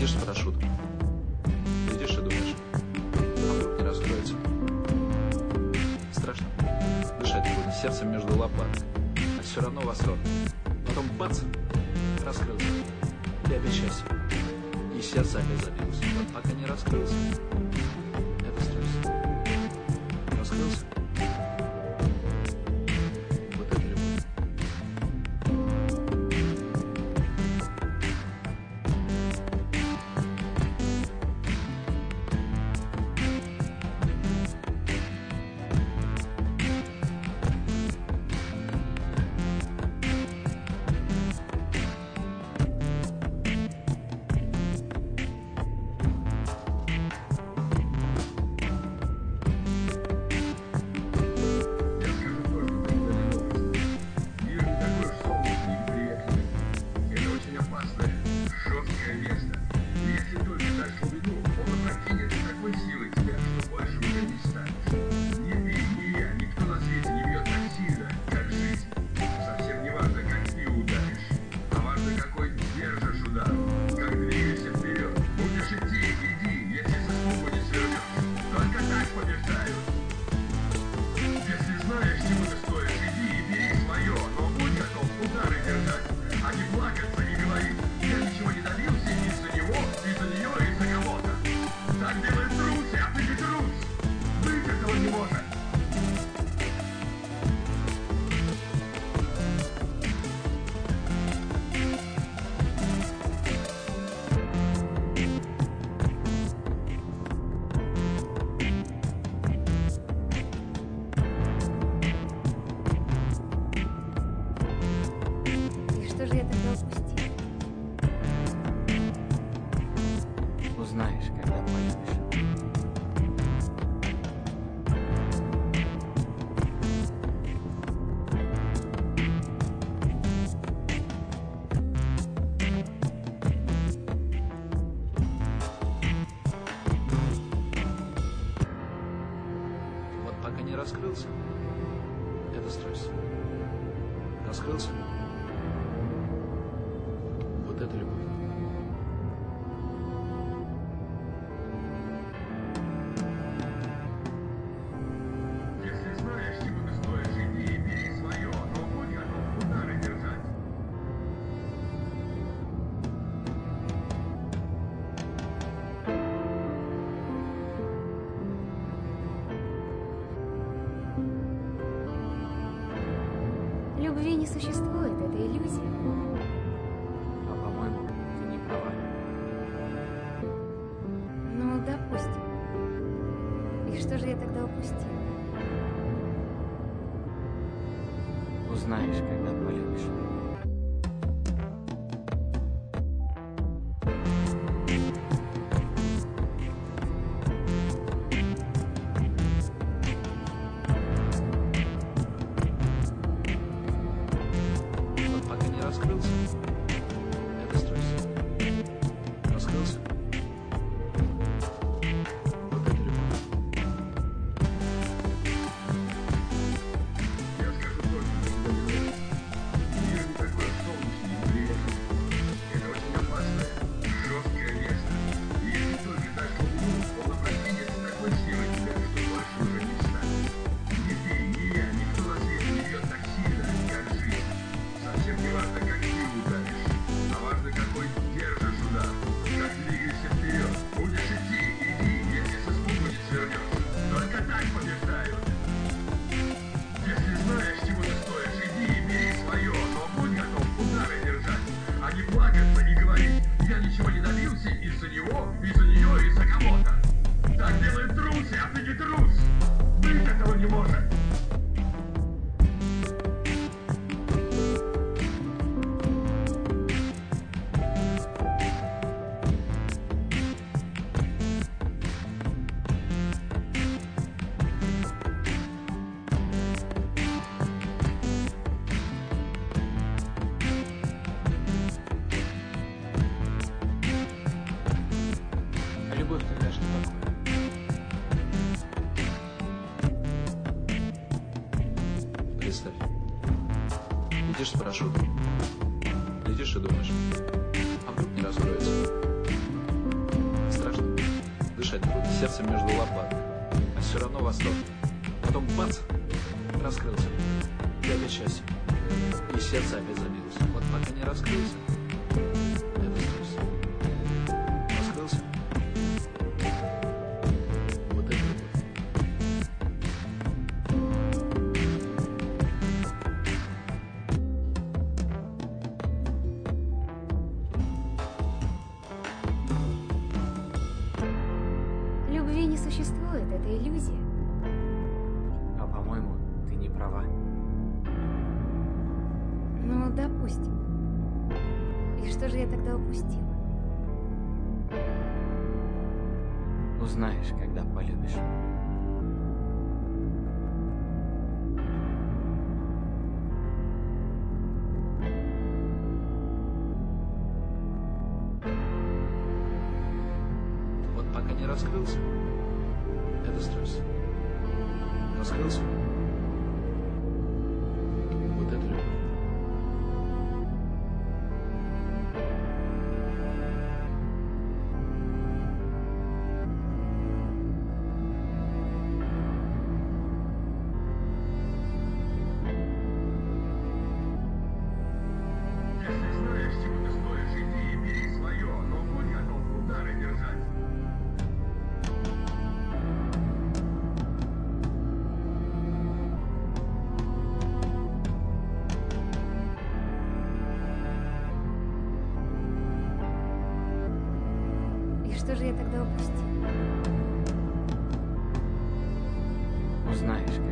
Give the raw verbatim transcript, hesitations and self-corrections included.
Летишь с парашютом. Летишь и думаешь, а вдруг не раскроется. Страшно. Дышать трудно, сердце между лопаток. А все равно восторг. Потом бац! Раскрылся. И опять счастье. И сердце опять забилось. Вот пока не раскрылся. Это стресс. Раскрылся. Вот это любовь. Что же я тогда упустила? Узнаешь, когда полюбишь. Вот пока не раскрылся. Это стресс. Раскрылся. Вот это любовь. Если знаешь, чего ты стоишь, иди и бери свое, но будь готов удары держать. Любви не существует, это иллюзия. А по-моему, ты не права. Ну, допустим. И что же я тогда упустила? Узнаешь, когда полюбишь. Вот пока не раскрылся. Это стресс. Раскрылся. Вот это любовь. Я скажу только, что не мир не такой солнечный и приятный. Это очень опасное, жесткое место. И если только дашь глубину, он опрокинется такой силой тебя, что больше уже не встанет. Ни ты, ни я, никто на свете не бьет так сильно, как жизнь. Совсем не важно, как ты ударишь, а важно, какой держишь удар. Как двигаешься вперед. Будешь идти, иди, если со испугу не свернешь. Только так побеждают. Если знаешь, чего ты стоишь, иди и бери свое, но будь готов удары держать, а не плакаться и говорить, я ничего не добился из-за него, из-за нее, из-за кого-то. Так делают трусы, а ты не трус. Быть этого не может. А любовь тогда что такое? Представь. Летишь с парашютом. Летишь и думаешь, а вдруг не раскроется. дышать будет сердцем между лопаток, а все равно восторг. Потом бац, раскрылся, и опять счастье, и сердце опять забилось. Вот пока не раскрылся, это стресс. Раскрылся, вот это любовь. Любви не существует, это иллюзия. А по-моему, ты не права. Ну, допустим. И что же я тогда упустила? Узнаешь, когда полюбишь. Вот пока не раскрылся, это стресс. Раскрылся, вот это любовь. Если знаешь, чего ты стоишь, иди и бери свое, но будь готов удары держать. И что же я тогда упустила? Узнаешь,